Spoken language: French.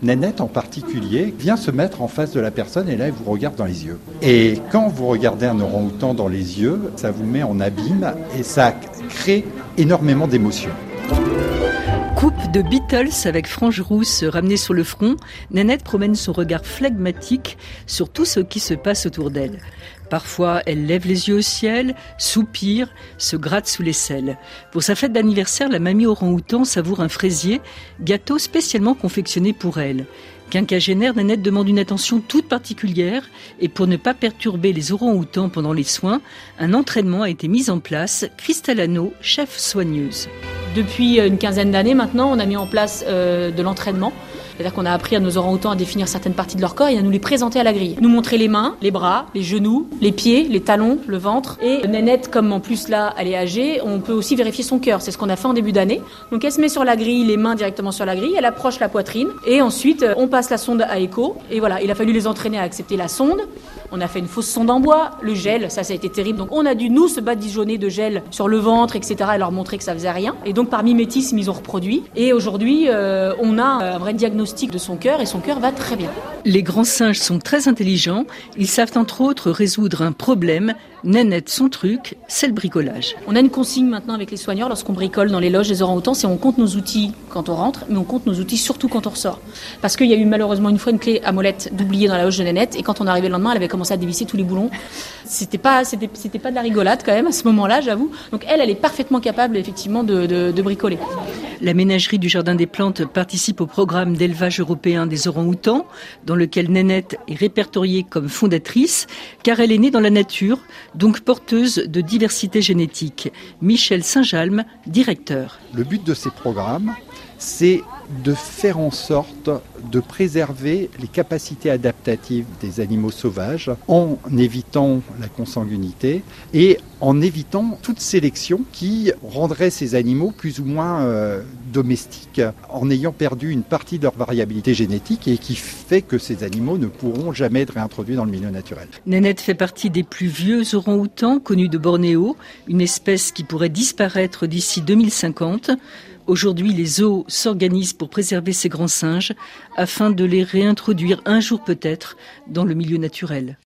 Nénette en particulier vient se mettre en face de la personne et là elle vous regarde dans les yeux. Et quand vous regardez un orang-outan dans les yeux, ça vous met en abîme et ça crée énormément d'émotions. Coupe de Beatles avec frange rousse ramenée sur le front, Nénette promène son regard flegmatique sur tout ce qui se passe autour d'elle. Parfois, elle lève les yeux au ciel, soupire, se gratte sous l'aisselle. Pour sa fête d'anniversaire, la mamie orang-outan savoure un fraisier, gâteau spécialement confectionné pour elle. Quinquagénaire, Nénette demande une attention toute particulière et pour ne pas perturber les orang-outans pendant les soins, un entraînement a été mis en place. Christelle Hano, chef soigneuse. Depuis une quinzaine d'années maintenant, on a mis en place de l'entraînement. C'est-à-dire qu'on a appris à nos orang-outans à définir certaines parties de leur corps et à nous les présenter à la grille. Nous montrer les mains, les bras, les genoux, les pieds, les talons, le ventre. Et Nénette, comme en plus là, elle est âgée, on peut aussi vérifier son cœur. C'est ce qu'on a fait en début d'année. Donc elle se met sur la grille, les mains directement sur la grille, elle approche la poitrine et ensuite on passe la sonde à écho. Et voilà, il a fallu les entraîner à accepter la sonde. On a fait une fausse sonde en bois, le gel, ça a été terrible. Donc on a dû nous se badigeonner de gel sur le ventre, etc. et leur montrer que ça faisait rien. Et donc par mimétisme, ils ont reproduit. Et aujourd'hui, on a un vrai diagnostic de son cœur et son cœur va très bien. Les grands singes sont très intelligents. Ils savent entre autres résoudre un problème. Nénette, son truc, c'est le bricolage. On a une consigne maintenant avec les soigneurs lorsqu'on bricole dans les loges des orang-outans, c'est on compte nos outils quand on rentre, mais on compte nos outils surtout quand on ressort. Parce qu'il y a eu malheureusement une fois une clé à molette d'oublier dans la loge de Nénette et quand on est arrivé le lendemain, elle avait commencé à dévisser tous les boulons. C'était pas de la rigolade quand même à ce moment-là, j'avoue. Donc elle est parfaitement capable effectivement de bricoler. La ménagerie du Jardin des Plantes participe au programme d'élevage européen des orang-outans, dans lequel Nénette est répertoriée comme fondatrice, car elle est née dans la nature, donc porteuse de diversité génétique. Michel Saint-Jalme, directeur. Le but de ces programmes, c'est de faire en sorte de préserver les capacités adaptatives des animaux sauvages en évitant la consanguinité et en évitant toute sélection qui rendrait ces animaux plus ou moins domestiques en ayant perdu une partie de leur variabilité génétique et qui fait que ces animaux ne pourront jamais être réintroduits dans le milieu naturel. Nénette fait partie des plus vieux orang-outans connus de Bornéo, une espèce qui pourrait disparaître d'ici 2050. Aujourd'hui, les zoos s'organisent pour préserver ces grands singes afin de les réintroduire un jour peut-être dans le milieu naturel.